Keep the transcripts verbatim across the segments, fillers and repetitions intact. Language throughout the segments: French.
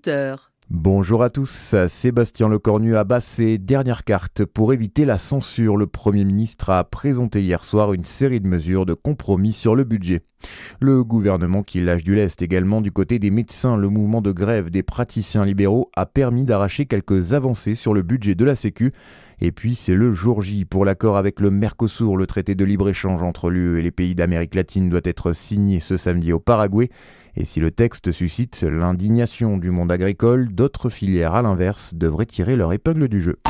auditeurs. Bonjour à tous, Sébastien Lecornu a ses dernières cartes pour éviter la censure. Le Premier ministre a présenté hier soir une série de mesures de compromis sur le budget. Le gouvernement qui lâche du lest également du côté des médecins. Le mouvement de grève des praticiens libéraux a permis d'arracher quelques avancées sur le budget de la Sécu. Et puis c'est le jour J pour l'accord avec le Mercosur. Le traité de libre-échange entre l'U E et les pays d'Amérique latine doit être signé ce samedi au Paraguay. Et si le texte suscite l'indignation du monde agricole, d'autres filières à l'inverse devraient tirer leur épingle du jeu.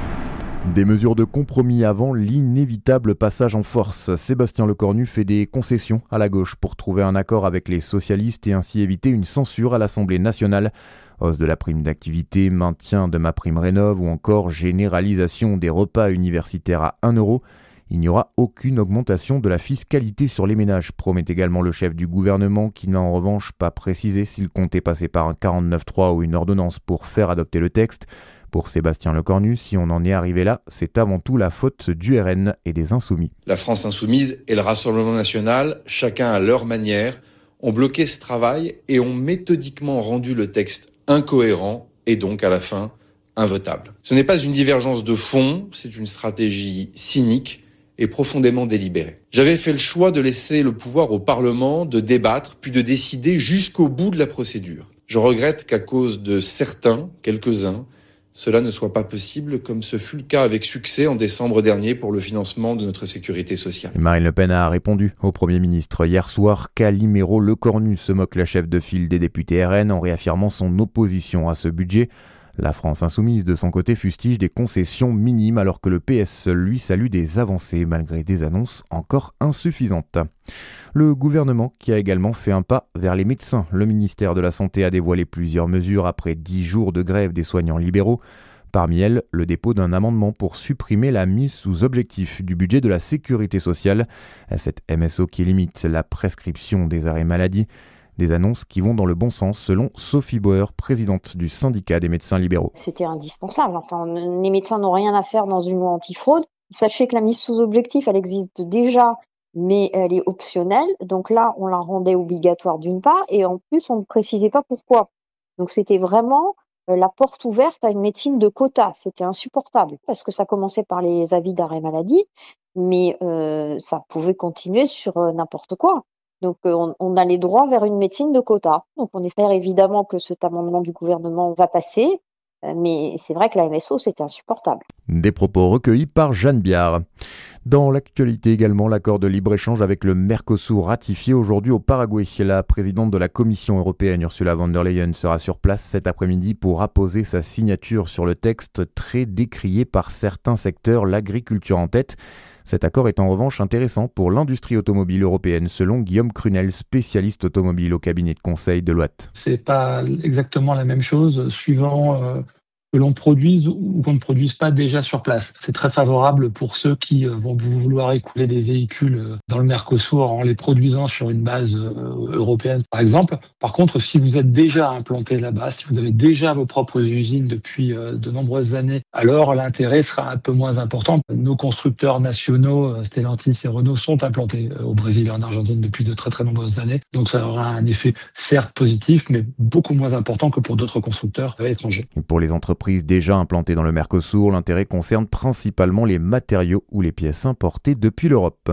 Des mesures de compromis avant l'inévitable passage en force. Sébastien Lecornu fait des concessions à la gauche pour trouver un accord avec les socialistes et ainsi éviter une censure à l'Assemblée nationale. Hausse de la prime d'activité, maintien de ma prime rénov' ou encore généralisation des repas universitaires à un euro. Il n'y aura aucune augmentation de la fiscalité sur les ménages, promet également le chef du gouvernement qui n'a en revanche pas précisé s'il comptait passer par un quarante-neuf trois ou une ordonnance pour faire adopter le texte. Pour Sébastien Lecornu, si on en est arrivé là, c'est avant tout la faute du R N et des Insoumis. La France Insoumise et le Rassemblement National, chacun à leur manière, ont bloqué ce travail et ont méthodiquement rendu le texte incohérent et donc à la fin invotable. Ce n'est pas une divergence de fond, c'est une stratégie cynique et profondément délibérée. J'avais fait le choix de laisser le pouvoir au Parlement de débattre puis de décider jusqu'au bout de la procédure. Je regrette qu'à cause de certains, quelques-uns, cela ne soit pas possible, comme ce fut le cas avec succès en décembre dernier pour le financement de notre sécurité sociale. Marine Le Pen a répondu au Premier ministre hier soir. Calimero Lecornu se moque la chef de file des députés R N en réaffirmant son opposition à ce budget. La France Insoumise, de son côté, fustige des concessions minimes alors que le P S lui salue des avancées malgré des annonces encore insuffisantes. Le gouvernement qui a également fait un pas vers les médecins. Le ministère de la Santé a dévoilé plusieurs mesures après dix jours de grève des soignants libéraux. Parmi elles, le dépôt d'un amendement pour supprimer la mise sous objectif du budget de la sécurité sociale. Cette M S O qui limite la prescription des arrêts maladie. Des annonces qui vont dans le bon sens selon Sophie Bauer, présidente du syndicat des médecins libéraux. C'était indispensable. Enfin, les médecins n'ont rien à faire dans une loi antifraude. Sachez que la mise sous objectif, elle existe déjà, mais elle est optionnelle. Donc là, on la rendait obligatoire d'une part, et en plus, on ne précisait pas pourquoi. Donc c'était vraiment la porte ouverte à une médecine de quota. C'était insupportable, parce que ça commençait par les avis d'arrêt maladie, mais euh, ça pouvait continuer sur euh, n'importe quoi. Donc on, on allait droit vers une médecine de quota. Donc on espère évidemment que cet amendement du gouvernement va passer, mais c'est vrai que la M S O, c'était insupportable. Des propos recueillis par Jeanne Biard. Dans l'actualité également, l'accord de libre-échange avec le Mercosur ratifié aujourd'hui au Paraguay. La présidente de la Commission européenne, Ursula von der Leyen, sera sur place cet après-midi pour apposer sa signature sur le texte très décrié par certains secteurs, l'agriculture en tête. Cet accord est en revanche intéressant pour l'industrie automobile européenne, selon Guillaume Crunel, spécialiste automobile au cabinet de conseil de Deloitte. C'est pas exactement la même chose suivant euh, que l'on produise ou qu'on ne produise pas déjà sur place. C'est très favorable pour ceux qui euh, vont vouloir écouler des véhicules euh, dans le Mercosur en les produisant sur une base euh, européenne, par exemple. Par contre, si vous êtes déjà implanté là-bas, si vous avez déjà vos propres usines depuis euh, de nombreuses années, alors l'intérêt sera un peu moins important. Nos constructeurs nationaux, Stellantis et Renault, sont implantés au Brésil et en Argentine depuis de très très nombreuses années. Donc ça aura un effet certes positif, mais beaucoup moins important que pour d'autres constructeurs étrangers. Et pour les entreprises déjà implantées dans le Mercosur, l'intérêt concerne principalement les matériaux ou les pièces importées depuis l'Europe.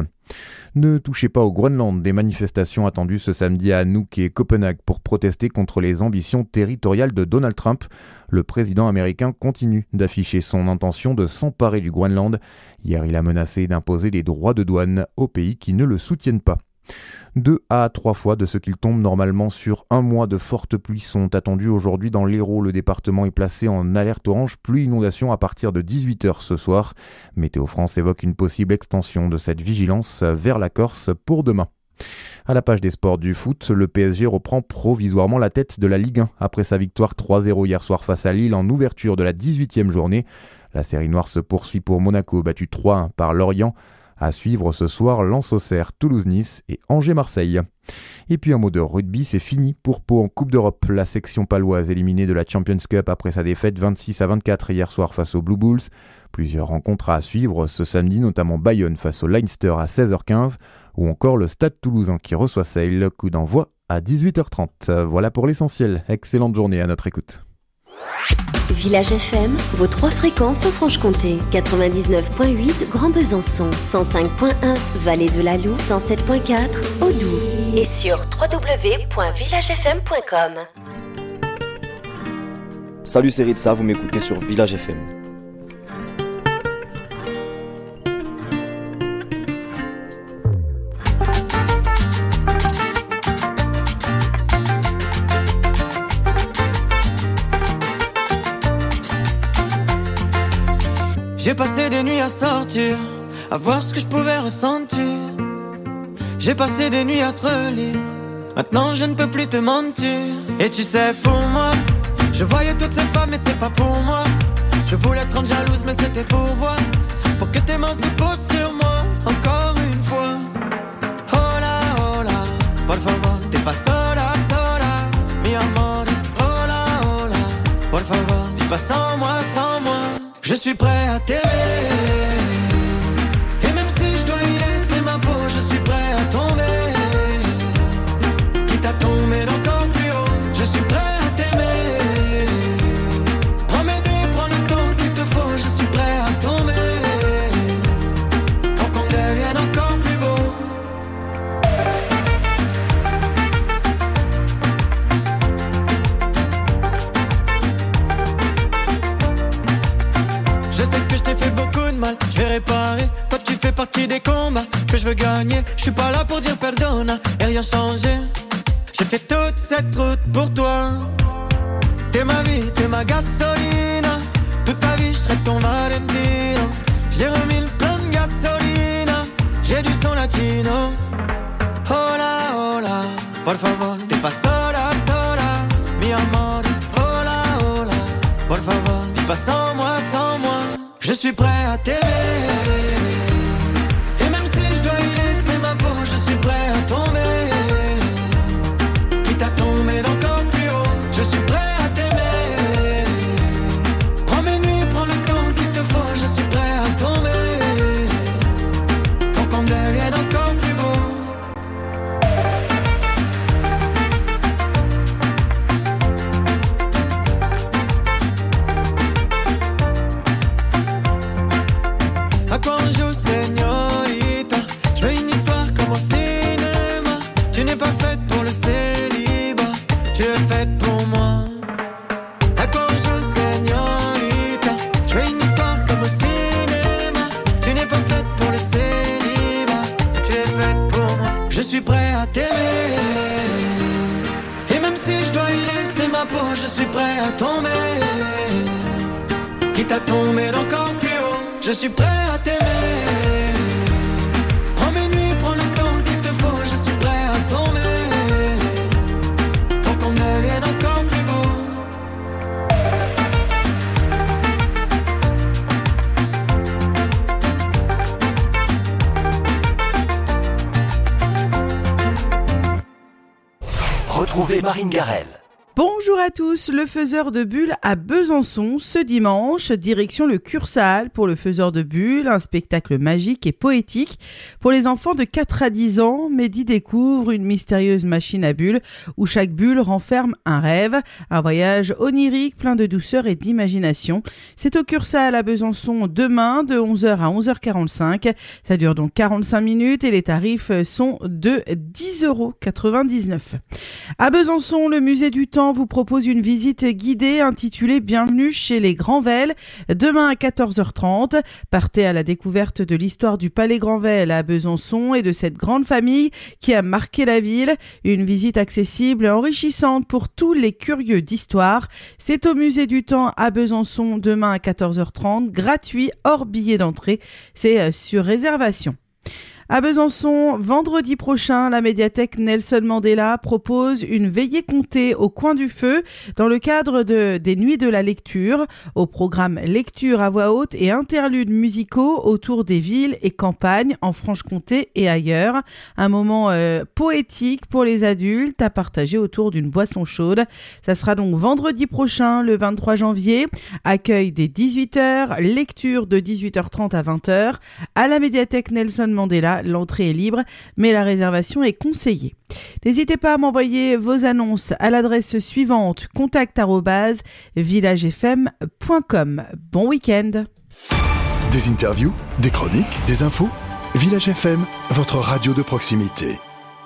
Ne touchez pas au Groenland. Des manifestations attendues ce samedi à Nuuk et Copenhague pour protester contre les ambitions territoriales de Donald Trump. Le président américain continue d'afficher son intention de s'emparer du Groenland. Hier, il a menacé d'imposer des droits de douane aux pays qui ne le soutiennent pas. Deux à trois fois de ce qu'il tombe normalement sur un mois de fortes pluies sont attendus aujourd'hui dans l'Hérault. Le département est placé en alerte orange pluie inondation à partir de dix-huit heures ce soir. Météo France évoque une possible extension de cette vigilance vers la Corse pour demain. À la page des sports du foot, le P S G reprend provisoirement la tête de la Ligue un après sa victoire trois zéro hier soir face à Lille en ouverture de la dix-huitième journée. La série noire se poursuit pour Monaco, battu trois un par Lorient. À suivre ce soir, Lens-Auxerre, Toulouse-Nice et Angers-Marseille. Et puis un mot de rugby, c'est fini pour Pau en Coupe d'Europe. La section paloise éliminée de la Champions Cup après sa défaite vingt-six à vingt-quatre hier soir face aux Blue Bulls. Plusieurs rencontres à suivre ce samedi, notamment Bayonne face au Leinster à seize heures quinze ou encore le Stade Toulousain qui reçoit Sale. Coup d'envoi à dix-huit heures trente. Voilà pour l'essentiel. Excellente journée à notre écoute. Village F M, vos trois fréquences en Franche-Comté. quatre-vingt-dix-neuf virgule huit Grand Besançon, cent cinq virgule un Vallée de la Loue, cent sept virgule quatre Audoux. Et sur w w w point village f m point com. Salut, c'est Ritza, vous m'écoutez sur Village F M. J'ai passé des nuits à sortir, à voir ce que je pouvais ressentir. J'ai passé des nuits à te relire, maintenant je ne peux plus te mentir. Et tu sais, pour moi, je voyais toutes ces femmes mais c'est pas pour moi. Je voulais te rendre jalouse mais c'était pour voir, pour que tes mains se posent sur moi, encore une fois. Hola, hola, por favor, t'es pas sola, sola, mi amor. Hola, hola, por favor, vis pas sans moi, sans moi. Je suis prêt à t'aimer, et même si je dois y laisser ma peau, je suis prêt à tomber, quitte à tomber d'encore plus haut. Je suis prêt à t'aimer, prends mes nuits, prends le temps qu'il te faut. Je suis prêt à tomber, pour qu'on devienne encore plus beau. Je sais que je t'ai fait beaucoup de mal, je vais réparer. Toi tu fais partie des combats que je veux gagner. Je suis pas là pour dire pardonne et rien changer. J'ai fait toute cette route pour toi. T'es ma vie, t'es ma gasolina. Toute ta vie je serai ton Valentino. J'ai remis le plein de gasolina. J'ai du son latino. Hola, hola, por favor, t'es pas sola, sola, mi amor. Hola, hola, por favor, vis pas sans moi, sans moi. Je suis prêt à t'aimer, et même si je dois y laisser ma peau, je suis prêt à tomber, quitte à tomber d'encore plus haut. Je suis prêt à t'aimer, prends mes nuits, prends le temps qu'il te faut. Je suis prêt à tomber, pour qu'on devienne encore plus beau. À quoi on joue, señorita? Je veux une histoire comme au cinéma. Tu n'es pas faite pour le célibat, tu es faite pour moi. À quoi on joue, señorita? Je veux une histoire comme au cinéma. Tu n'es pas faite pour le célibat, tu es faite pour moi. Je suis prêt à t'aimer, et même si je dois y laisser ma peau, je suis prêt à tomber, quitte à tomber d'encore plus haut. Je suis prêt à t'aimer, prends mes nuits, prends le temps qu'il te faut. Je suis prêt à tomber, pour qu'on devienne encore plus beau. Retrouvez Marine Garel. Bonjour à tous, le faiseur de bulles à Besançon ce dimanche, direction le Cursal pour le faiseur de bulles, un spectacle magique et poétique pour les enfants de quatre à dix ans. Mehdi découvre une mystérieuse machine à bulles où chaque bulle renferme un rêve, un voyage onirique plein de douceur et d'imagination. C'est au Cursal à Besançon demain de onze heures à onze heures quarante-cinq. Ça dure donc quarante-cinq minutes et les tarifs sont de dix euros quatre-vingt-dix-neuf. À Besançon, le musée du temps vous propose une visite guidée intitulée Bienvenue chez les Granvelle. Demain à quatorze heures trente, partez à la découverte de l'histoire du Palais Granvelle à Besançon et de cette grande famille qui a marqué la ville. Une visite accessible et enrichissante pour tous les curieux d'histoire. C'est au musée du temps à Besançon demain à quatorze heures trente, gratuit hors billet d'entrée. C'est sur réservation. À Besançon, vendredi prochain, la médiathèque Nelson Mandela propose une veillée comptée au coin du feu dans le cadre de, des Nuits de la lecture. Au programme lecture à voix haute et interludes musicaux autour des villes et campagnes en Franche-Comté et ailleurs. Un moment euh, poétique pour les adultes à partager autour d'une boisson chaude. Ça sera donc vendredi prochain, le vingt-trois janvier. Accueil dès dix-huit heures, lecture de dix-huit heures trente à vingt heures à la médiathèque Nelson Mandela Voilà, l'entrée est libre, mais la réservation est conseillée. N'hésitez pas à m'envoyer vos annonces à l'adresse suivante, contact arobase village f m point com. Bon week-end. Des interviews, des chroniques, des infos. Village F M, votre radio de proximité.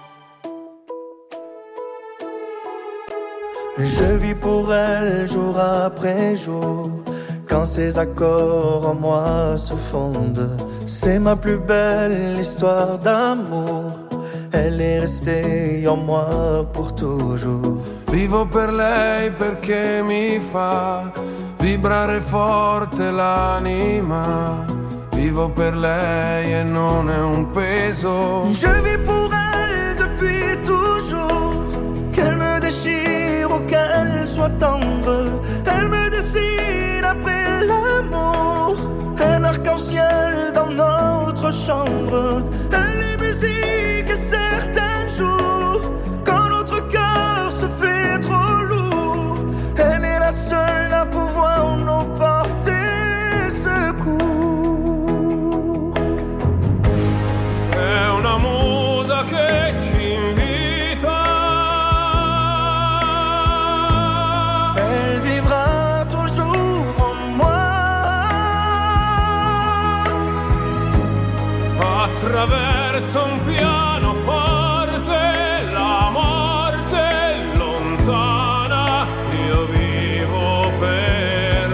Je vis pour elle jour après jour. Quand ces accords en moi se fondent, c'est ma plus belle histoire d'amour. Elle est restée en moi pour toujours. Vivo per lei perché mi fa vibrare forte l'anima. Vivo per lei e non è un peso. Je vis pour elle depuis toujours. Qu'elle me déchire ou qu'elle soit tendre, elle me dessine après l'amour. Un arc-en-ciel dans notre chambre. Elle est musique et certains jours, quand notre cœur se fait trop lourd, elle est la seule à pouvoir nous porter secours. È una musa che ci invita. Elle vivra toujours en moi. Attraverso un pianoforte, la morte è lontana, io vivo per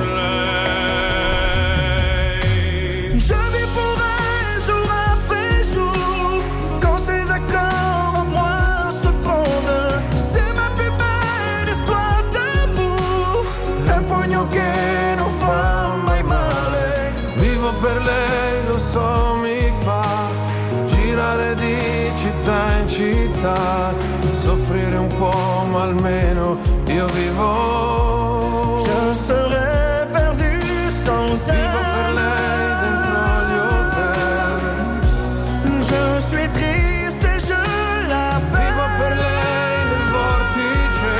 lei. Je vis pour elle jour après jour. Quand ces accords en moi se fondent, c'est ma plus belle histoire d'amour. Un pugno che non fa mai male. Vivo per lei, lo so, mi fa girare di città in città, soffrire un po', ma almeno io vivo. Je serais perdu sans elle. Vivo per lei dentro gli hotel. Je suis triste et je l'appelle. Vivo per lei nel vortice.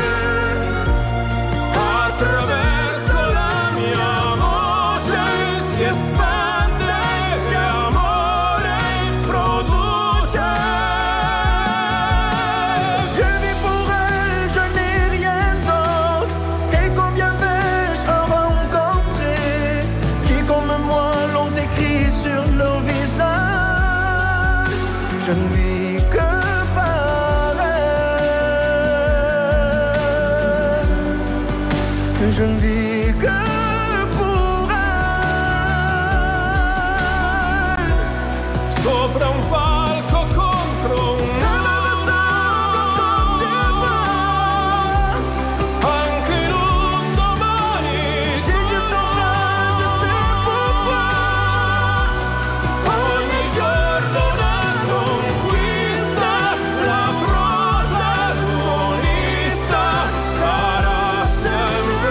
Attraverso la mia voce si espande e amore produce. Je vis pour elle, je n'ai rien d'autre. Et combien vais-je en rencontrer qui comme moi l'ont écrit sur leur visage. Je ne vis que par elle. Je ne vis que pour elle. Sopra un palco contro un anche in un domani. J'ai juste un phrase, je sais pourquoi. Ogni giorno una conquista, la protagonista sarà sempre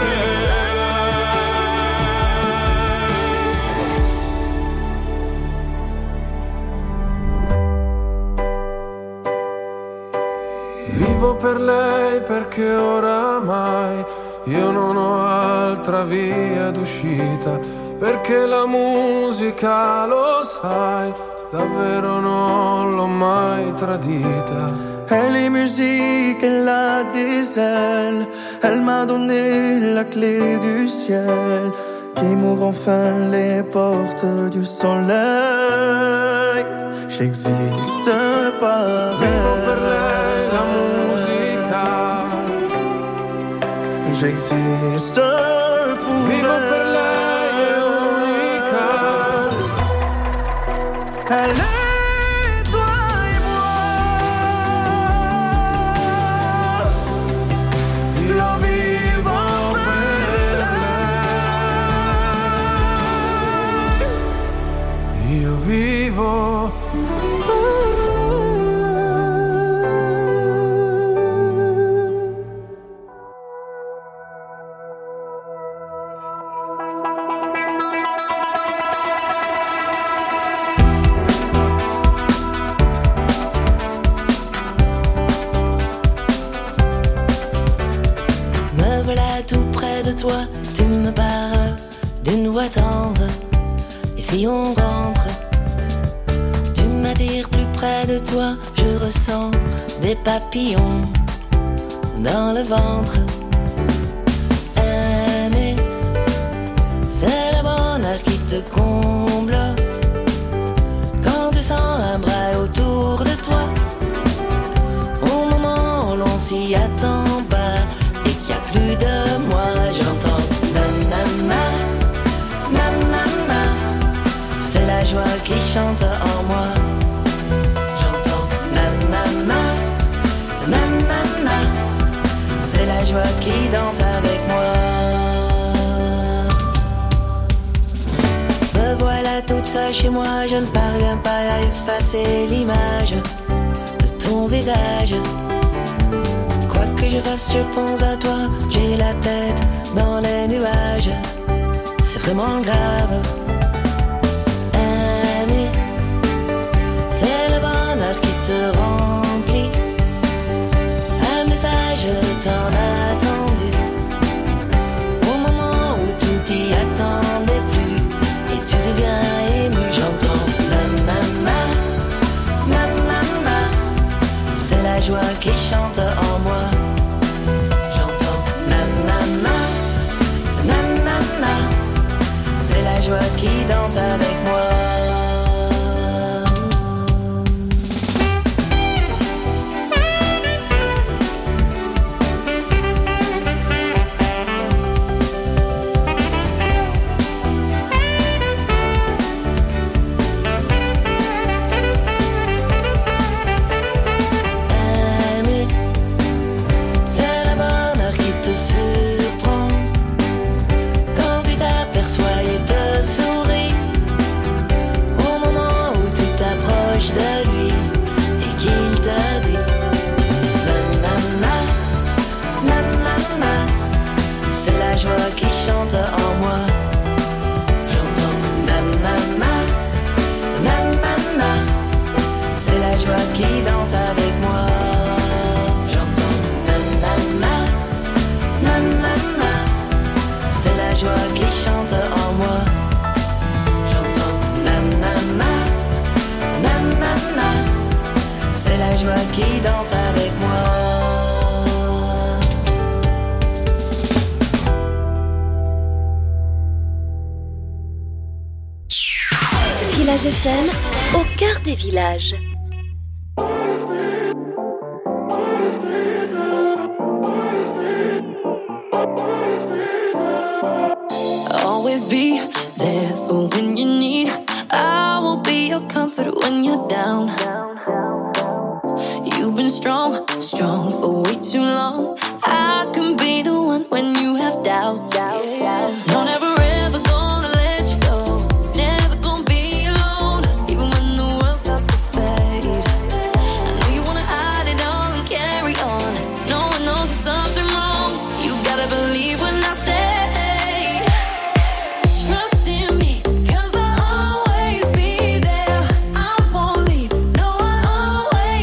lei. Vivo per lei perché oramai io non ho altra via d'uscita, perché la musica, lo sai, davvero non l'ho mai tradita. Elle est musique, elle a des ailes. Elle m'a donné la clé du ciel qui m'ouvre enfin les portes du soleil. J'existe par Vivo per elle. lei la musica. J'existe pour Vivo elle. per lei è unica. Elle est toi et moi. Lo vivo per lei. Io vivo. Me voilà tout près de toi, tu me parles d'une voix tendre. Et si on rentre, tu m'attires plus près de toi, je ressens des papillons dans le ventre. Aimer, c'est le bonheur qui te comble. Quand tu sens un bras autour de toi, au moment où l'on s'y attend pas et qu'il n'y a plus de moi, j'entends nanana, nanana. C'est la joie qui chante en moi. J'entends nanana, nanana. C'est la joie qui danse avec moi. Me voilà toute seule chez moi, je ne parviens pas à effacer l'image de ton visage. Quoi que je fasse, je pense à toi, j'ai la tête dans les nuages. C'est vraiment grave. Aimer, c'est le bonheur qui te remplit. Un message tant attendu, au moment où tu ne t'y attendais plus, et tu deviens ému. J'entends nanana, nanana. C'est la joie qui chante en moi. J'entends nanana, nanana. C'est la joie qui danse avec moi. Qui danse avec moi. Village F M, au cœur des villages. Always be there for when you need. I will be your comfort when you're down. You've been strong, strong for way too long. I can be the one when you have doubts. Yeah. No, never ever gonna let you go. Never gonna be alone, even when the world starts to fade. I know you wanna hide it all and carry on. No one knows there's something wrong. You gotta believe when I say.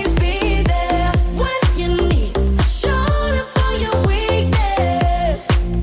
Weakness.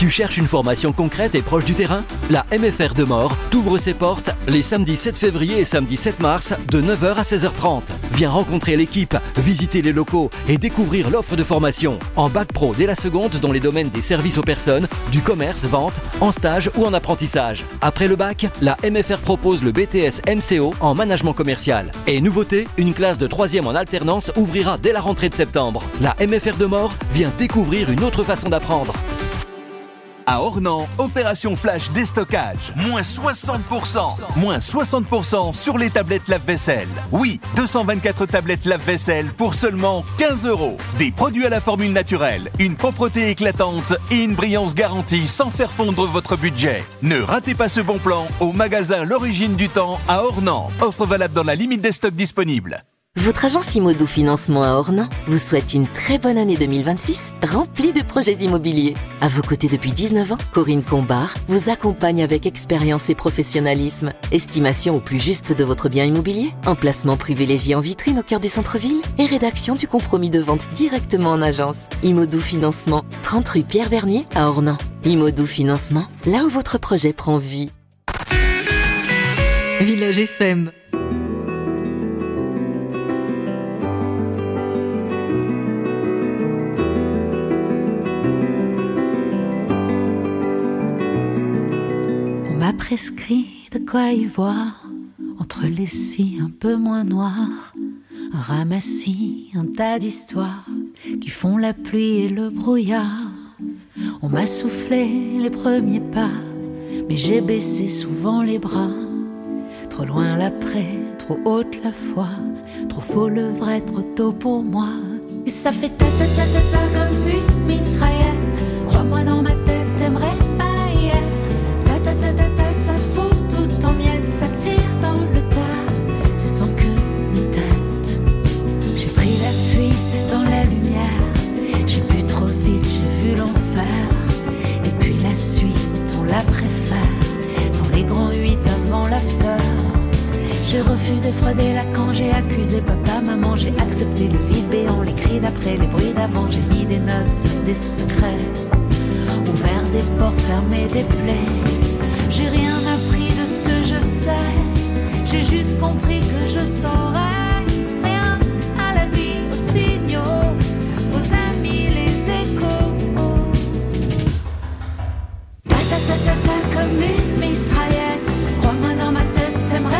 Tu cherches une formation concrète et proche du terrain ? La M F R de Maure t'ouvre ses portes les samedis sept février et samedi sept mars de neuf heures à seize heures trente. Viens rencontrer l'équipe, visiter les locaux et découvrir l'offre de formation. En bac pro dès la seconde dans les domaines des services aux personnes, du commerce, vente, en stage ou en apprentissage. Après le bac, la M F R propose le B T S M C O en management commercial. Et nouveauté, une classe de troisième en alternance ouvrira dès la rentrée de septembre. La M F R de Maure vient découvrir une autre façon d'apprendre. À Ornans, opération flash déstockage. Moins soixante pour cent. Moins soixante pour cent sur les tablettes lave-vaisselle. Oui, deux cent vingt-quatre tablettes lave-vaisselle pour seulement quinze euros. Des produits à la formule naturelle, une propreté éclatante et une brillance garantie sans faire fondre votre budget. Ne ratez pas ce bon plan au magasin L'Origine du Temps à Ornans. Offre valable dans la limite des stocks disponibles. Votre agence Imodou Financement à Ornans vous souhaite une très bonne année deux mille vingt-six remplie de projets immobiliers. À vos côtés depuis dix-neuf ans, Corinne Combard vous accompagne avec expérience et professionnalisme. Estimation au plus juste de votre bien immobilier, emplacement privilégié en vitrine au cœur du centre-ville et rédaction du compromis de vente directement en agence. Imodou Financement, trente rue Pierre Bernier à Ornans. Imodou Financement, là où votre projet prend vie. Village F M. M'a prescrit de quoi y voir entre les cils un peu moins noirs, un ramassis, un tas d'histoires qui font la pluie et le brouillard. On m'a soufflé les premiers pas, mais j'ai baissé souvent les bras. Trop loin l'après, trop haute la foi, trop faux le vrai, trop tôt pour moi. Et ça fait ta ta ta ta ta comme une mitraillette. Crois-moi dans ma tête, t'aimerais pas y être. Ta ta ta ta ta, ça fout tout en miettes, ça tire dans le tas, c'est sans queue ni tête. J'ai pris la fuite dans la lumière, j'ai bu trop vite, j'ai vu l'enfer. Et puis la suite, on la préfère, sans les grands huit avant l'after. J'ai refusé Freud et Lacan, j'ai accusé papa, maman, j'ai accepté le vide béant, les cris d'après, les bruits d'avant, j'ai mis des notes sur des secrets, ouvert des portes, fermé des plaies. J'ai rien appris de ce que je sais, j'ai juste compris que je saurais rien à la vie, aux signaux, vos amis, les échos. Ta ta ta ta ta comme une mitraillette, crois-moi dans ma tête, t'aimerais.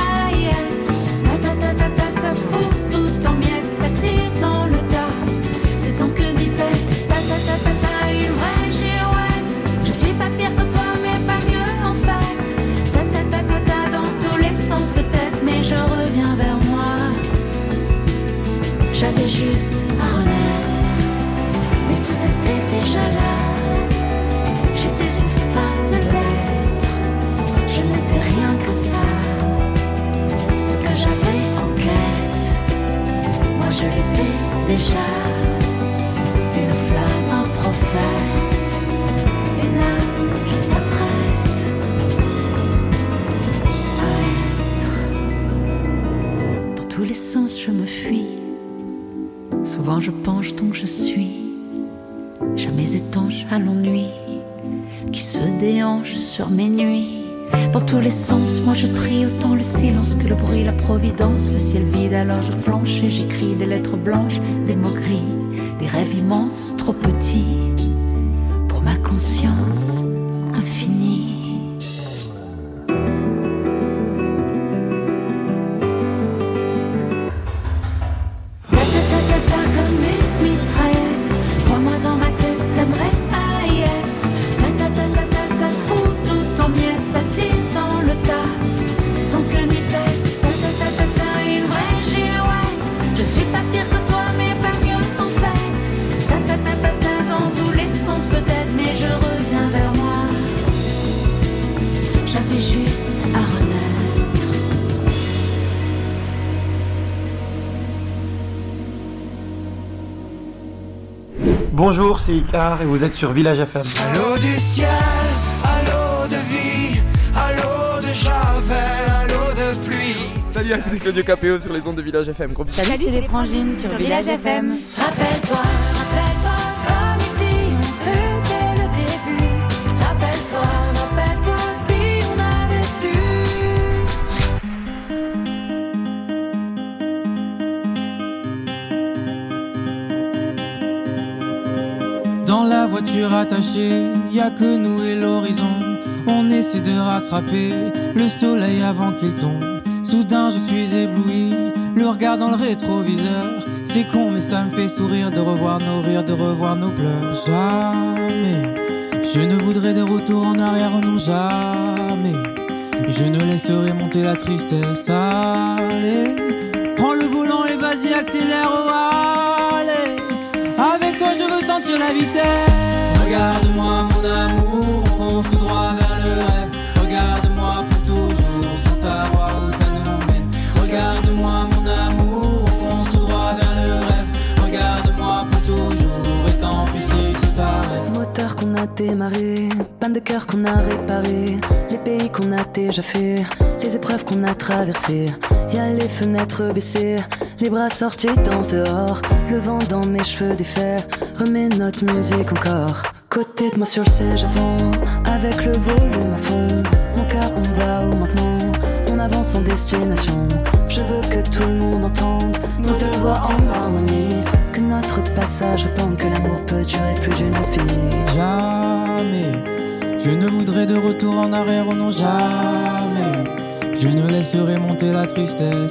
J'avais juste à renaître, mais tout était déjà là. J'étais une femme de lettres, je n'étais rien que ça. Ce que j'avais en quête, moi je l'étais déjà. Une flamme, un prophète, une âme qui s'apprête à être. Dans tous les sens je me fuis. Souvent je penche donc je suis jamais étanche à l'ennui qui se déhanche sur mes nuits. Dans tous les sens, moi je prie autant le silence que le bruit, la providence, le ciel vide. Alors je flanche et j'écris des lettres blanches, des mots gris, des rêves immenses, trop petits pour ma conscience infinie. Bonjour, c'est Icar et vous êtes sur Village F M. Allô du ciel, allô de vie, allô de javel, allô de pluie. Salut à tous, c'est Claudio Capéo sur les ondes de Village F M. Gros bisous. Salut, c'est les Frangines sur Village F M. Rappelle-toi, rappelle-toi, comme ici, on fut dès le début. Dans la voiture attachée, y a que nous et l'horizon. On essaie de rattraper le soleil avant qu'il tombe. Soudain je suis ébloui, le regard dans le rétroviseur. C'est con mais ça me fait sourire de revoir nos rires, de revoir nos pleurs. Jamais je ne voudrais de retour en arrière, non jamais. Je ne laisserai monter la tristesse. Allez, prends le volant et vas-y accélère, oh allez. Avec toi je veux sentir la vitesse. Regarde-moi mon amour, on fonce tout droit vers le rêve. Regarde-moi pour toujours, sans savoir où ça nous mène. Regarde-moi mon amour, on fonce tout droit vers le rêve. Regarde-moi pour toujours, et tant pis si tout s'arrête. Moteur qu'on a démarré, panne de cœur qu'on a réparé, les pays qu'on a déjà fait, les épreuves qu'on a traversées. Y'a les fenêtres baissées, les bras sortis dansent dehors, le vent dans mes cheveux défaits, remets notre musique encore. Côté de moi sur le siège avant, avec le volume à fond, mon cœur on va où maintenant, on avance en destination. Je veux que tout le monde entende nos deux voix en harmonie, que notre passage répande, que l'amour peut durer plus d'une vie. Jamais je ne voudrais de retour en arrière, oh non jamais. Je ne laisserai monter la tristesse.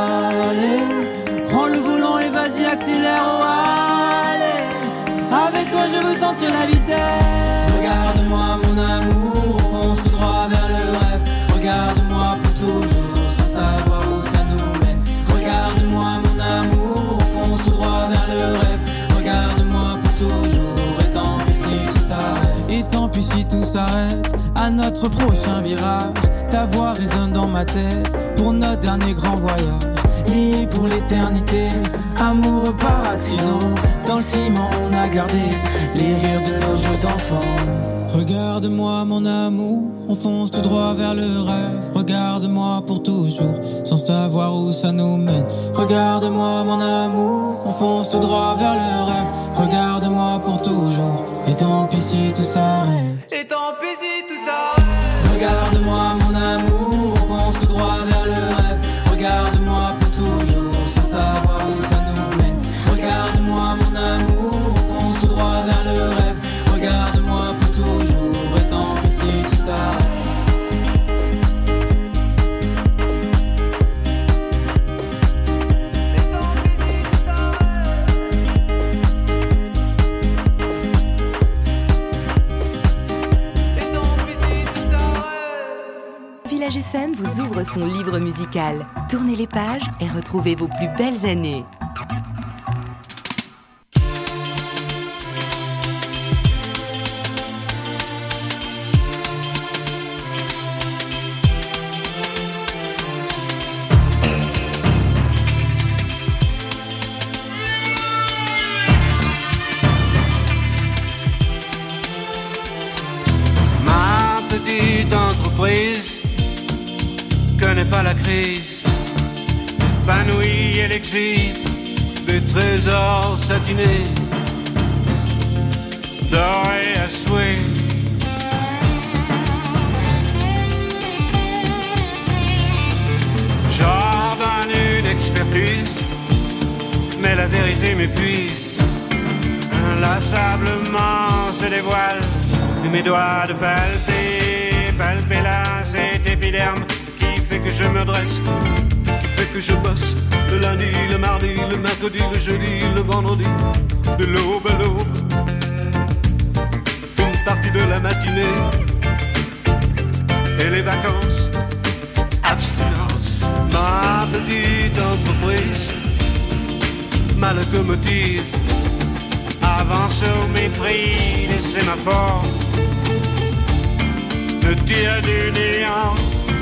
Allez, prends le volant et vas-y accélère, oh allez. Avec toi je veux sentir la vitesse. Regarde-moi mon amour, on fonce tout droit vers le rêve. Regarde-moi pour toujours, sans savoir où ça nous mène. Regarde-moi mon amour, on fonce tout droit vers le rêve. Regarde-moi pour toujours, et tant pis si tout s'arrête. Et tant pis si tout s'arrête, à notre prochain virage. Ta voix résonne dans ma tête, pour notre dernier grand voyage. Liés pour l'éternité, amoureux par accident. Dans le ciment on a gardé les rires de nos jeux d'enfants. Regarde-moi mon amour, on fonce tout droit vers le rêve. Regarde-moi pour toujours, sans savoir où ça nous mène. Regarde-moi mon amour, on fonce tout droit vers le rêve. Regarde-moi pour toujours, et tant pis si tout s'arrête. Et tant pis si tout s'arrête. Regarde-moi mon amour, on fonce tout droit vers le rêve. Regarde-moi pour toujours, sans savoir où ça nous mène. Regarde-moi mon amour, on fonce tout droit vers le rêve. Regarde-moi pour toujours, et tant pis si tout s'arrête. Village F M vous ouvre son livre musical. Tournez les pages et retrouvez vos plus belles années. Ma petite entreprise connaît pas la crise, panouille et l'exil des trésors satinés, dorés à souhait. J'ordonne une expertise, mais la vérité m'épuise. Inlassablement se dévoile mes doigts de palper, palper là cet épiderme que je me dresse, qui fait que je bosse le lundi, le mardi, le mercredi, le jeudi, le vendredi, de l'aube à l'aube, une partie de la matinée, et les vacances, abstinence. Ma petite entreprise, ma locomotive, avance au mépris des sémaphores, me tire du néant.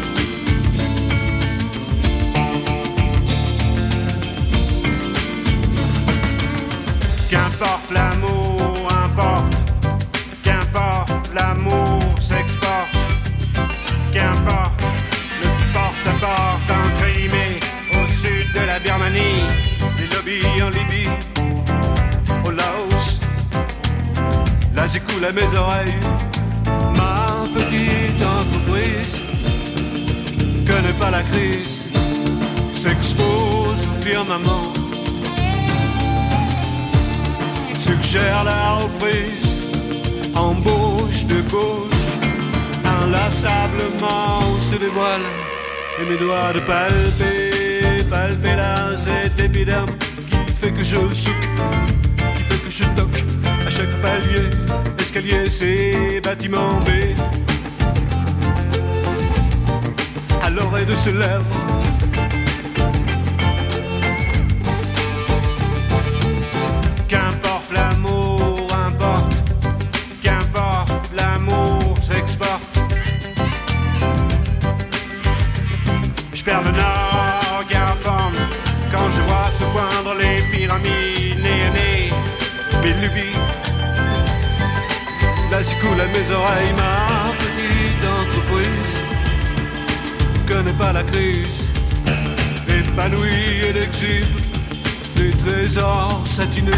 Qu'importe l'amour, importe. Qu'importe l'amour s'exporte. Qu'importe le porte-à-porte en Crimée, au sud de la Birmanie, les lobbies en Libye, au Laos. Là j'écoule à mes oreilles ma petite entreprise, connaît pas la crise, s'expose au firmament. suggère la reprise, embauche de gauche. Inlassablement on se dévoile et mes doigts de palper, palper là cet épiderme qui fait que je souque, qui fait que je toque à chaque palier, escalier, c'est bâtiment B. À l'oreille de ce lèvre, qu'importe l'amour, importe, qu'importe l'amour s'exporte. Je perds le nord, qu'importe, quand je vois se poindre les pyramides, nez à nez, mes lubies. Là j'y coule à mes oreilles ma petite entreprise. Connais pas la crise, épanouie et exhibe des trésors satinés,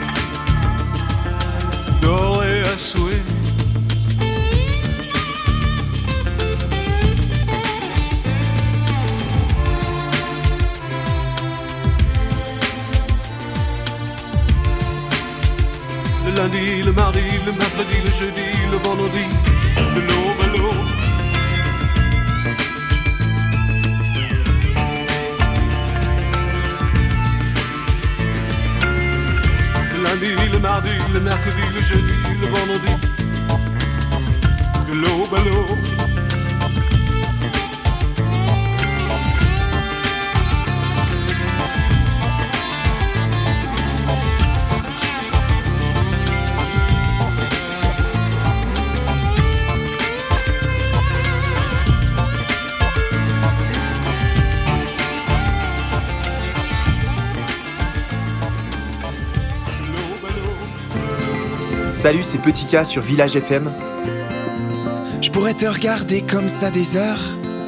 dorés à souhait. Le lundi, le mardi, le mercredi, le jeudi, le vendredi, de l'aube à l'aube. Le lundi, le mardi, le mercredi, le jeudi, le vendredi, de l'aube à l'aube. Salut, c'est Petit K sur Village F M. Je pourrais te regarder comme ça des heures,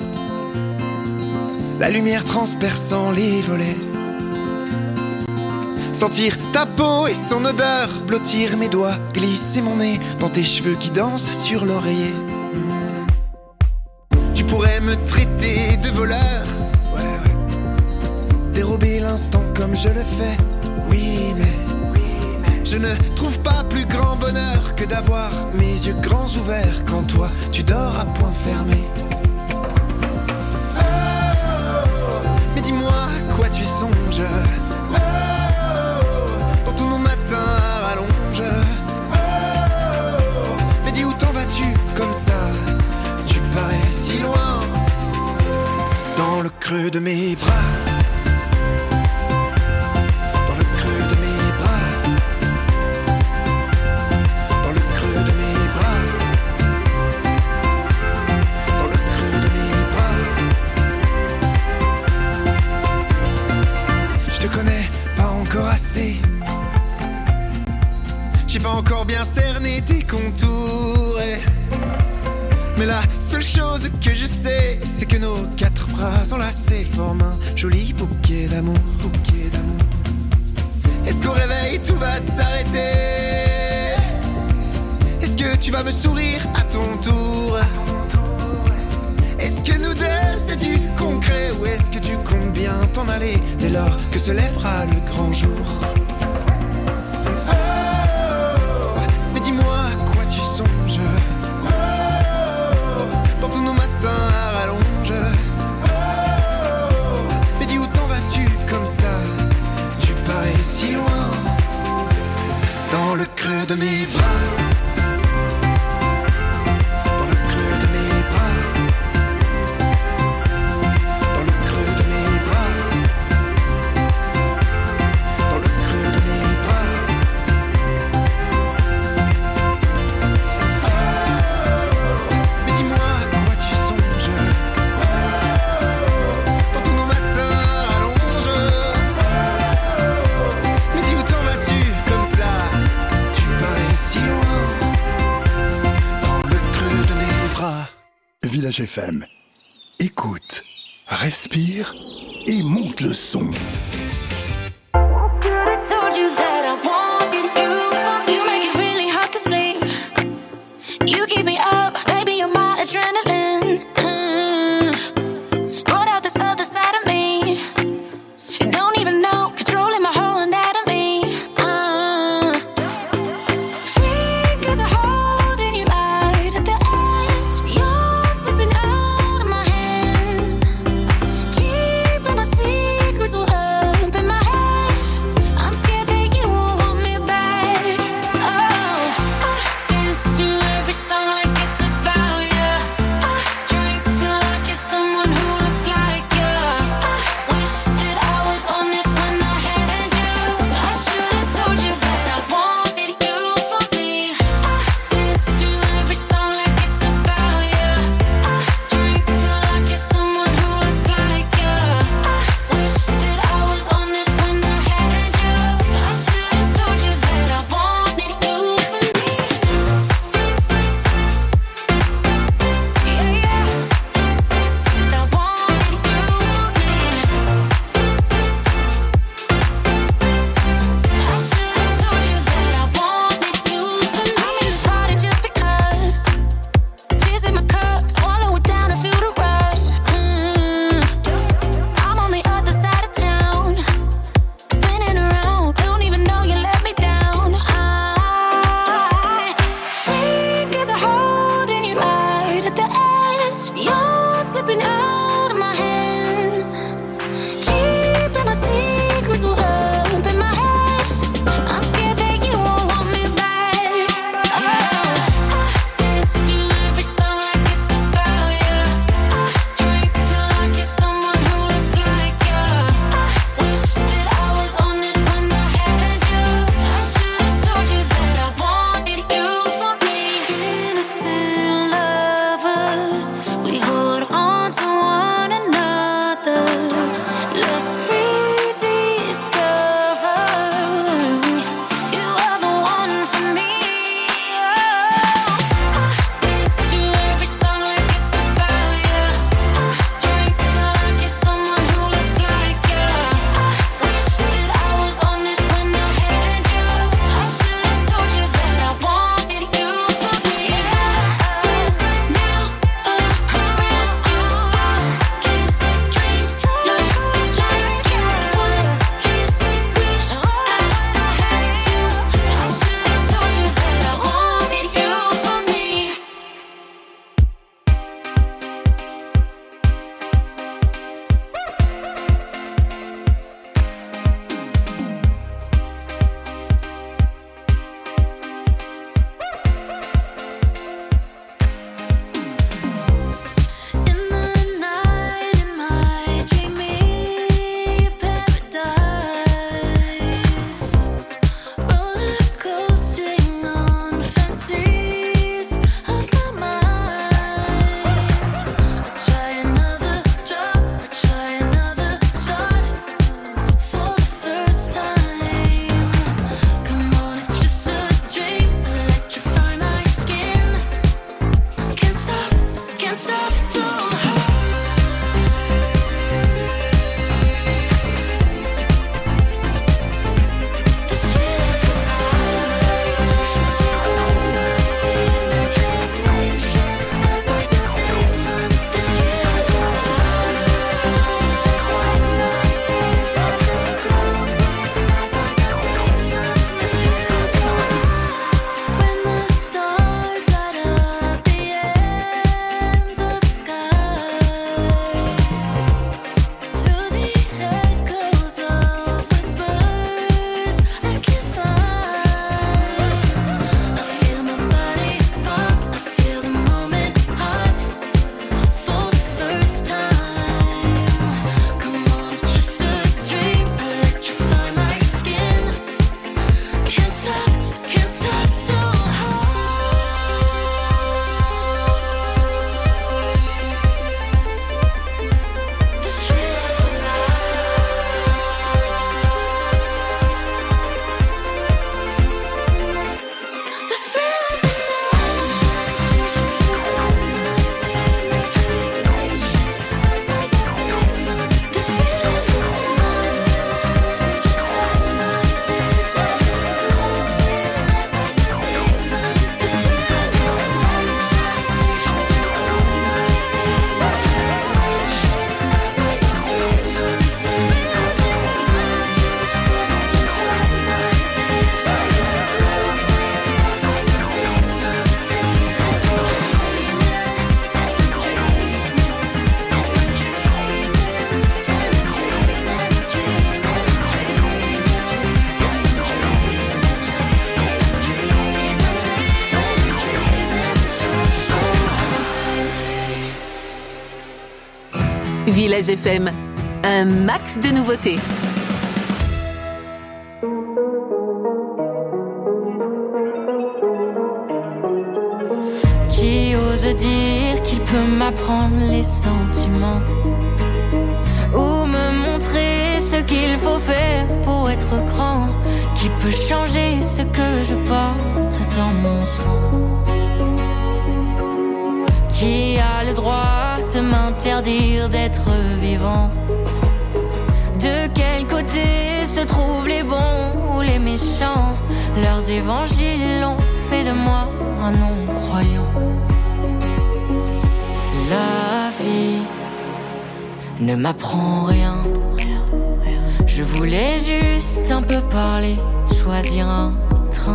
la lumière transperçant les volets, sentir ta peau et son odeur, blottir mes doigts, glisser mon nez dans tes cheveux qui dansent sur l'oreiller. Tu pourrais me traiter de voleur, ouais, ouais. Dérober l'instant comme je le fais, oui mais je ne trouve pas plus grand bonheur que d'avoir mes yeux grands ouverts quand toi tu dors à point fermé. Oh, mais dis-moi à quoi tu songes, oh, dans tous nos matins à rallonge. Oh, mais dis où t'en vas-tu comme ça, tu parais si loin, dans le creux de mes bras. J'ai pas encore bien cerné tes contours et... Mais la seule chose que je sais, c'est que nos quatre bras enlacés forment un joli bouquet d'amour, bouquet d'amour. Est-ce qu'au réveil tout va s'arrêter? Est-ce que tu vas me sourire à ton tour? Est-ce que nous deux c'est du concret, ou est-ce que tu comptes bien t'en aller dès lors que se lèvera le grand jour? De mes bras, dans le creux de mes bras, dans le creux de mes bras, dans le creux de mes bras. Oh, mais dis-moi à quoi tu songes, oh, dans tous nos matins allonge. Oh, mais dis où t'en vas-tu comme ça? Si loin, dans le creux de mes bras. Village F M. Écoute, respire et monte le son. You keep me up, baby, you're my adrenaline. Mm. Brought out this other side of me. You don't even know, controlling my whole anatomy. Uh. Village F M, un max de nouveautés. Qui ose dire qu'il peut m'apprendre les sentiments ou me montrer ce qu'il faut faire pour être grand? Qui peut changer ce que je porte dans mon sang? Qui a le droit de m'interdire d'être vivant? De quel côté se trouvent les bons ou les méchants? Leurs évangiles ont fait de moi un non-croyant. La vie ne m'apprend rien. Je voulais juste un peu parler, choisir un train.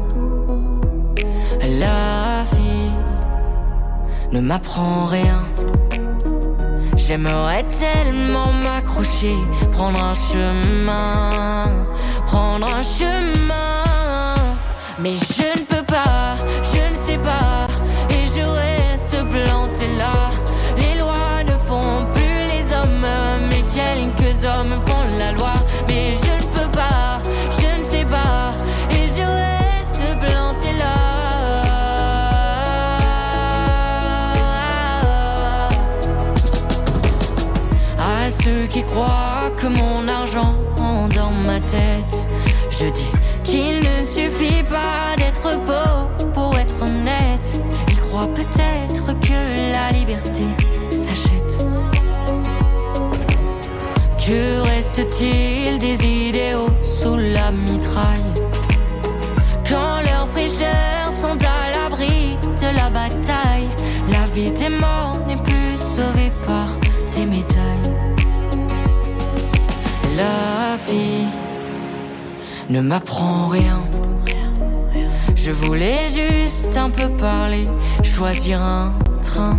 La vie ne m'apprend rien. J'aimerais tellement m'accrocher, prendre un chemin, prendre un chemin. Mais je ne peux pas, je ne sais pas, et je reste planté là. Les lois ne font plus les hommes, mais quelques hommes font la loi. Mais je ne peux pas, je ne sais pas, et je reste planté là. À ceux qui croient que mon argent endort ma tête, je dis qu'il ne suffit pas d'être beau pour être honnête. Ils croient peut-être que la liberté s'achète. Que reste-t-il des idéaux sous la mitraille, quand leurs prêcheurs sont à l'abri de la bataille? La vie des morts n'est plus sauvée par des médailles. La vie ne m'apprend rien. Je voulais juste un peu parler, choisir un train.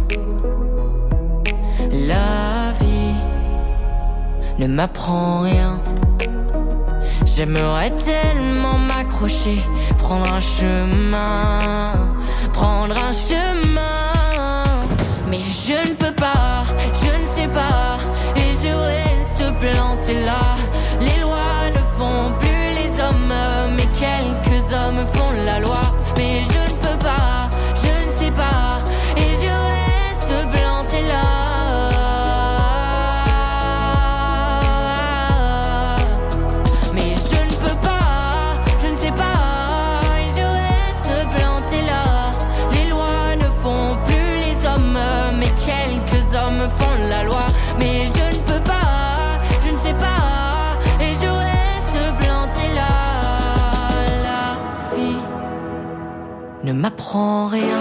La vie ne m'apprend rien. J'aimerais tellement m'accrocher, prendre un chemin, prendre un chemin. Mais je ne peux pas, je ne sais pas, et je reste planté là. Les lois ne font plus les hommes, mais quelques hommes font la loi. Mais je ne peux pas, je ne sais pas, et je reste planté là. Mais je ne peux pas, je ne sais pas, et je reste planté là. Les lois ne font plus les hommes, mais quelques hommes font la loi. Mais je ne peux pas, je ne sais pas, et je reste planté là. La vie ne m'apprend rien.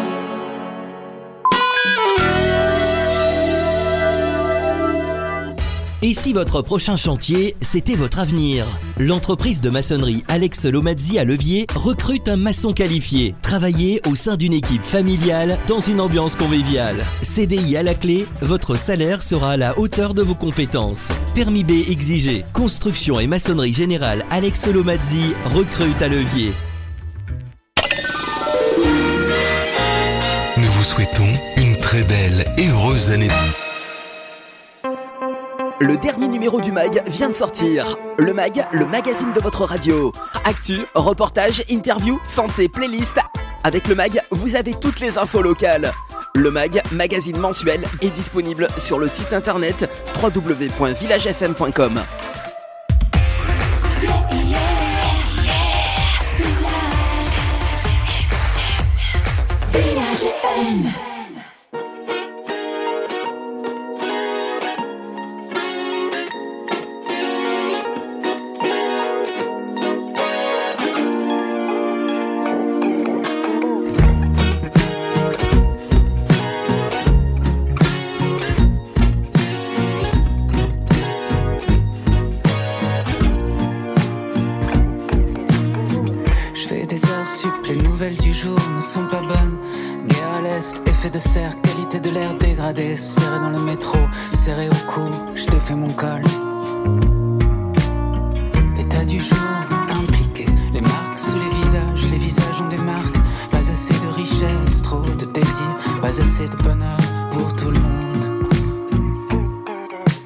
Et si votre prochain chantier, c'était votre avenir? L'entreprise de maçonnerie Alex Lomazzi à Levier recrute un maçon qualifié. Travaillez au sein d'une équipe familiale dans une ambiance conviviale. C D I à la clé, votre salaire sera à la hauteur de vos compétences. Permis B exigé. Construction et maçonnerie générale Alex Lomazzi recrute à Levier. Nous vous souhaitons une très belle et heureuse année. Le dernier numéro du mag vient de sortir. Le mag, le magazine de votre radio. Actu, reportage, interview, santé, playlist. Avec le mag, vous avez toutes les infos locales. Le mag, magazine mensuel, est disponible sur le site internet w w w point village f m point com. Village F M. Du jour ne sont pas bonnes. Guerre à l'est, effet de serre, qualité de l'air dégradée. Serré dans le métro, serré au cou, je défais mon col. État du jour, impliqué. Les marques sous les visages, les visages ont des marques. Pas assez de richesse, trop de désir. Pas assez de bonheur pour tout le monde.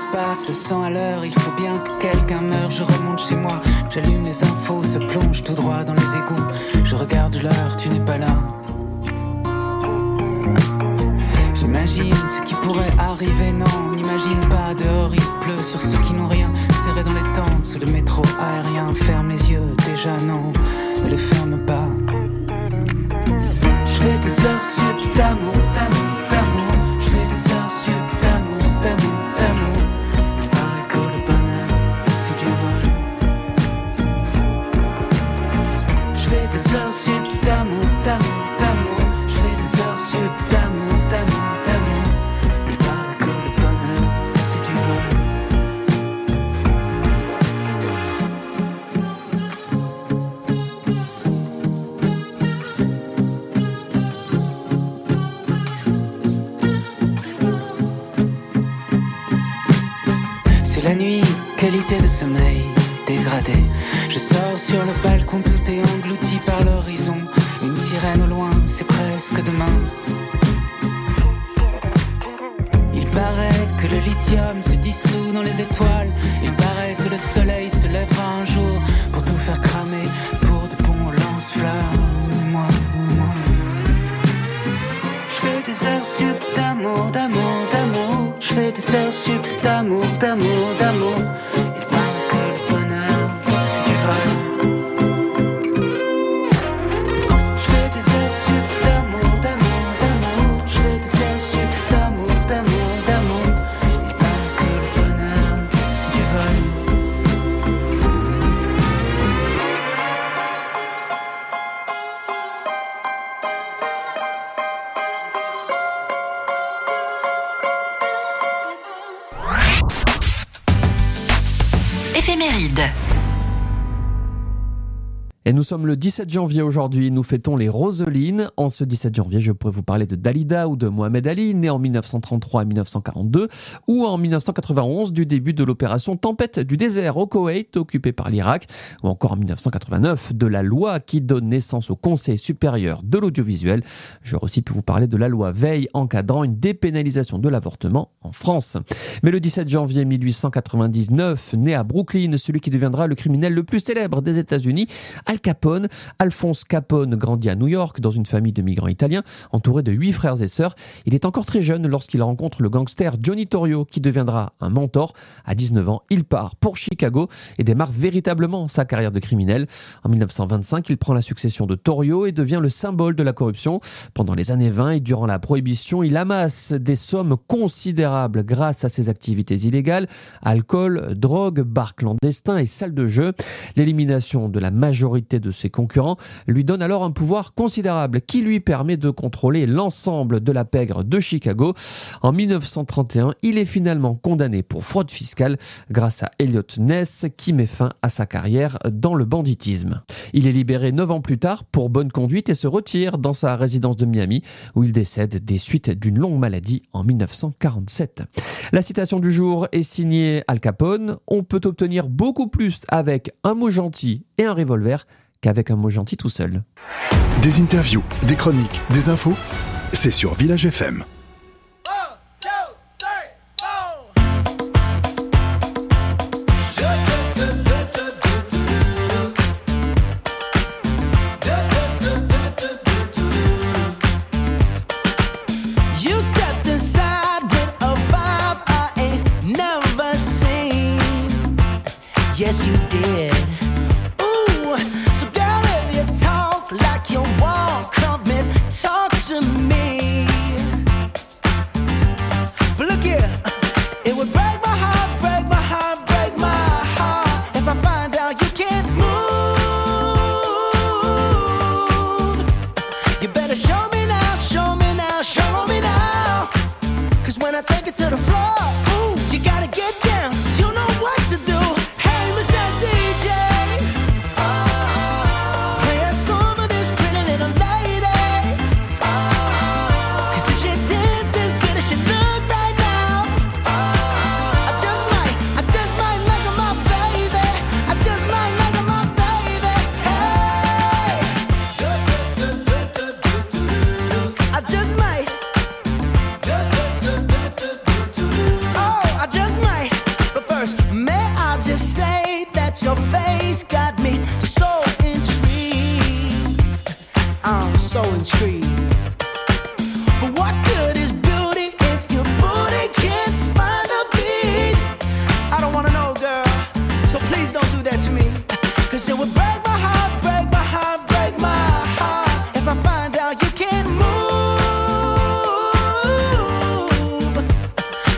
se passe à cent à l'heure. Il faut bien que quelqu'un meure. Je remonte chez moi, j'allume les infos, ça plonge tout droit dans les égouts. Je regarde l'heure, tu n'es pas là. J'imagine ce qui pourrait arriver, non, on n'imagine pas. Dehors il pleut sur ceux qui n'ont rien, serrés dans les tentes, sous le métro aérien. Ferme les yeux, déjà non, ne les ferme pas. Je fais des heures sup d'amour, d'amour, d'amour. Je fais des heures sup d'amour, d'amour, d'amour. Il paraît que le bonheur, c'est du vol. Je fais des heures sup d'amour, d'amour, d'amour. Je fais des heures sup d'amour, d'amour, d'amour. Il paraît que le bonheur, c'est du vol. C'est la nuit, qualité de sommeil dégradé. Je sors sur le balcon, tout est englouti par l'horizon. Une sirène au loin, c'est presque demain. Il paraît que le lithium se dissout dans les étoiles. Il paraît que le soleil se lèvera un jour pour tout faire cramer, pour de bons lance-flammes. Et moi, moi, je fais des heures sup d'amour, d'amour, d'amour. Je fais des heures sup d'amour, d'amour, d'amour. Il paraît que le bonheur, c'est du vol. Je fais des heures sup d'amour, d'amour, d'amour. Je fais des heures sup d'amour, d'amour, d'amour. Il paraît que le bonheur, c'est du vol. Éphéméride. Et nous sommes le dix-sept janvier aujourd'hui, nous fêtons les Roselines. En ce dix-sept janvier, je pourrais vous parler de Dalida ou de Mohamed Ali, né en mille neuf cent trente-trois à mille neuf cent quarante-deux, ou en mille neuf cent quatre-vingt-onze du début de l'opération Tempête du désert au Koweït, occupé par l'Irak, ou encore en mille neuf cent quatre-vingt-neuf de la loi qui donne naissance au Conseil supérieur de l'audiovisuel. J'aurais aussi pu vous parler de la loi Veil encadrant une dépénalisation de l'avortement en France. Mais le dix-sept janvier mille huit cent quatre-vingt-dix-neuf, né à Brooklyn, celui qui deviendra le criminel le plus célèbre des États-Unis, Al Capone. Alphonse Capone grandit à New York dans une famille de migrants italiens, entouré de huit frères et sœurs. Il est encore très jeune lorsqu'il rencontre le gangster Johnny Torrio, qui deviendra un mentor. À dix-neuf ans, il part pour Chicago et démarre véritablement sa carrière de criminel. En mille neuf cent vingt-cinq, il prend la succession de Torrio et devient le symbole de la corruption. Pendant les années vingt et durant la Prohibition, il amasse des sommes considérables grâce à ses activités illégales, alcool, drogue, bars clandestins et salles de jeu. L'élimination de la majorité de ses concurrents lui donne alors un pouvoir considérable qui lui permet de contrôler l'ensemble de la pègre de Chicago. En mille neuf cent trente et un, il est finalement condamné pour fraude fiscale grâce à Elliot Ness qui met fin à sa carrière dans le banditisme. Il est libéré neuf ans plus tard pour bonne conduite et se retire dans sa résidence de Miami où il décède des suites d'une longue maladie en mille neuf cent quarante-sept. La citation du jour est signée Al Capone. On peut obtenir beaucoup plus avec un mot gentil et un revolver qu'avec un mot gentil tout seul. Des interviews, des chroniques, des infos, c'est sur Village F M. Yes, you did. Ooh, so girl, if you talk like you walk, come and talk to me.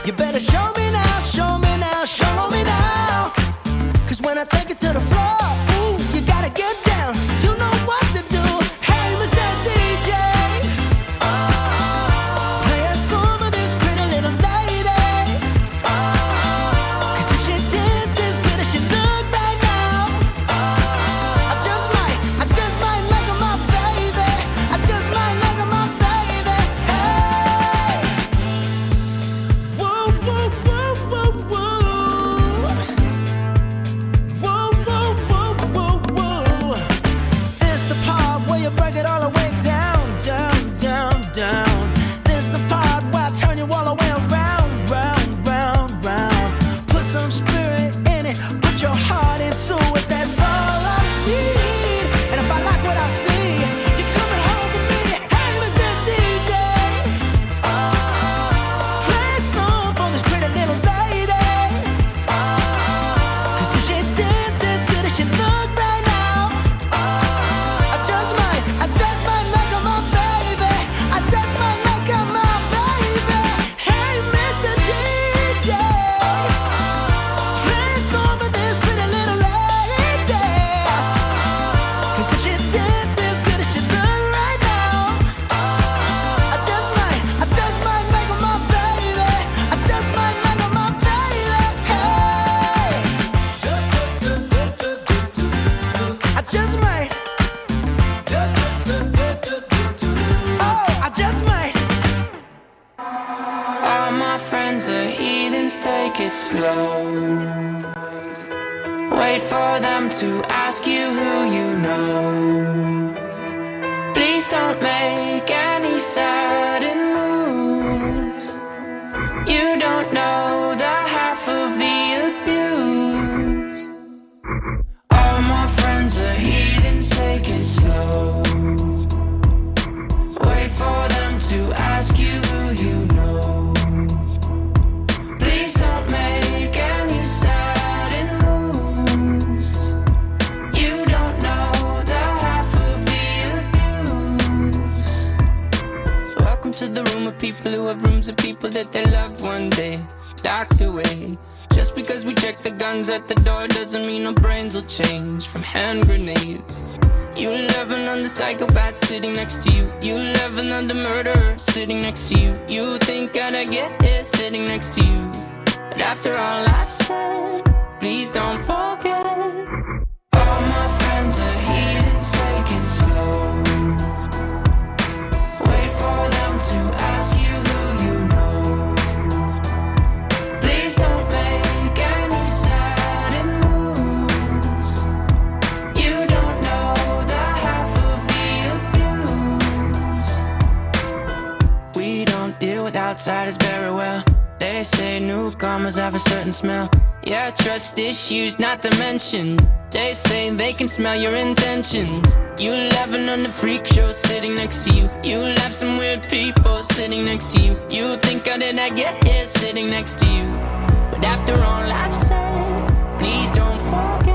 You better show me now, show me now, show me now. Cause when I take it to the floor, ooh, you gotta get down. You know what to do. Hey, Mister D J, oh, play a song for this pretty little lady. Oh, cause if she dances good as she look right now, oh, I just might, I just might make her my baby. I just might make her my baby. Hey, whoa, whoa, whoa, whoa, whoa. Whoa, whoa, whoa, whoa, whoa. This the part where you break it all the way down, down, down, down. This the part where I turn you all the way around, round, round, round. Put some spirit in it, put your heart into it. That's all I need. And if I like what I see, you're coming home with me. Hey, Mister D J, oh, play a song for this pretty little lady. Oh, cause if she dances good as she look right now, oh, I just might, I just might make her my baby. I just might make her my baby. Hey, Mister D J, play a song for this pretty little lady. Cause if she dances good as she look right now, oh, I just might, I just might make her my baby. I just might make her my baby. Hey, I just might. Oh, I just might. All my friends are heathens, take it slow. Wait for them to ask you who you know. Please don't make any sudden moves. You don't know the half of the abuse. All my friends are heathens, take it slow. Wait for them to ask you who you know. Please don't make any sudden moves. You don't know the half of the abuse. Welcome to the room of people who have rooms of people that they loved one day docked away. Just because we check the guns at the door doesn't mean our brains will change from hand grenades. You love another psychopath sitting next to you. You love another murderer sitting next to you. You think I'd get here sitting next to you. But after all I've said, please don't forget. All my friends are heathens, take it slow. Wait for them to ask you who you know. Please don't make any sudden moves. You don't know the half of the abuse. We don't deal with outsiders very well. They say newcomers have a certain smell. Yeah, trust issues not to mention. They say they can smell your intentions. You laughing on the freak show sitting next to you. You laugh some weird people sitting next to you. You think how did I get here sitting next to you. But after all I've said, please don't forget.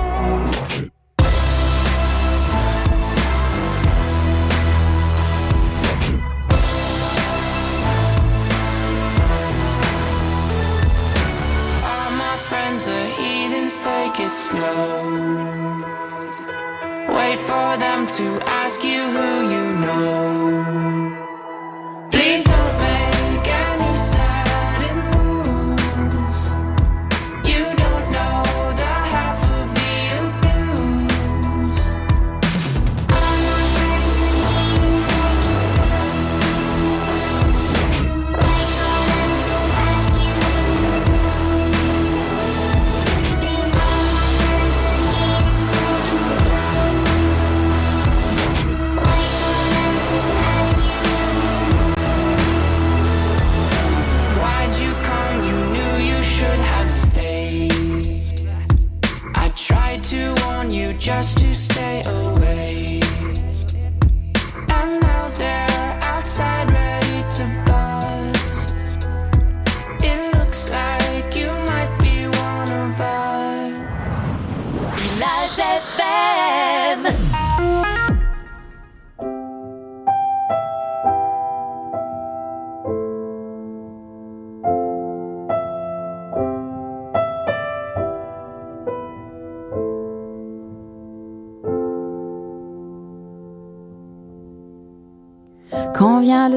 All my friends are heathens, take it slow. Wait for them to ask you who you know. Please don't make any sudden moves. You don't know the half of the abuse. All my friends are heathens, take it slow. Wait for them to ask you who you know. Please, all my friends are heathens, take it slow. Wait for them to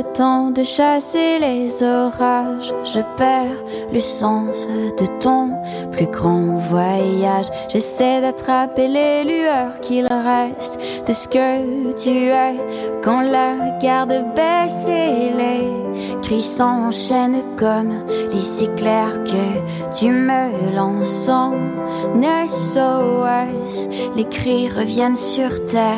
le temps de chasser les orages, je perds le sens de ton plus grand voyage. J'essaie d'attraper les lueurs qu'il reste de ce que tu es quand la garde baisse et les cris s'enchaînent comme les éclairs que tu me lances en S O S. Les cris reviennent sur terre.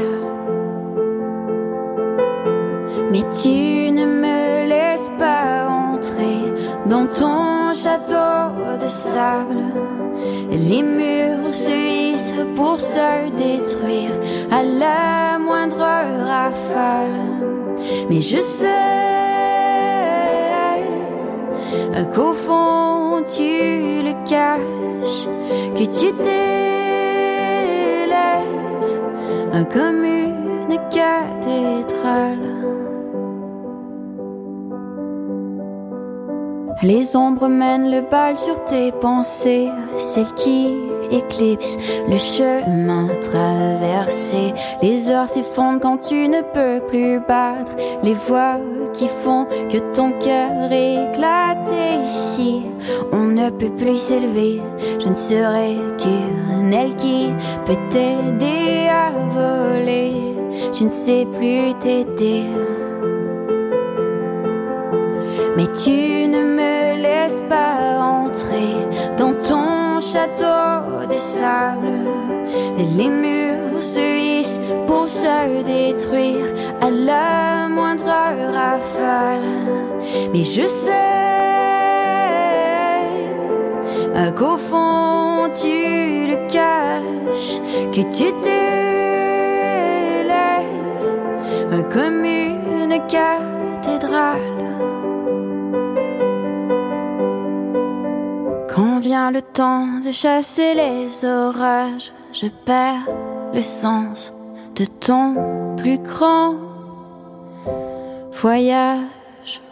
Mais tu ne me laisses pas entrer dans ton château de sable. Les murs se hissent pour se détruire à la moindre rafale. Mais je sais qu'au fond tu le caches, que tu t'élèves comme une cathédrale. Les ombres mènent le bal sur tes pensées, celles qui éclipsent le chemin traversé. Les heures s'effondrent quand tu ne peux plus battre les voix qui font que ton cœur éclate. Et si on ne peut plus s'élever, je ne serai qu'une aile qui peut t'aider à voler. Je ne sais plus t'aider, mais tu ne me laisses pas entrer dans ton château de sable. Les murs se hissent pour se détruire à la moindre rafale. Mais je sais qu'au fond tu le caches, que tu t'élèves comme une cathédrale. Quand vient le temps de chasser les orages, je perds le sens de ton plus grand voyage.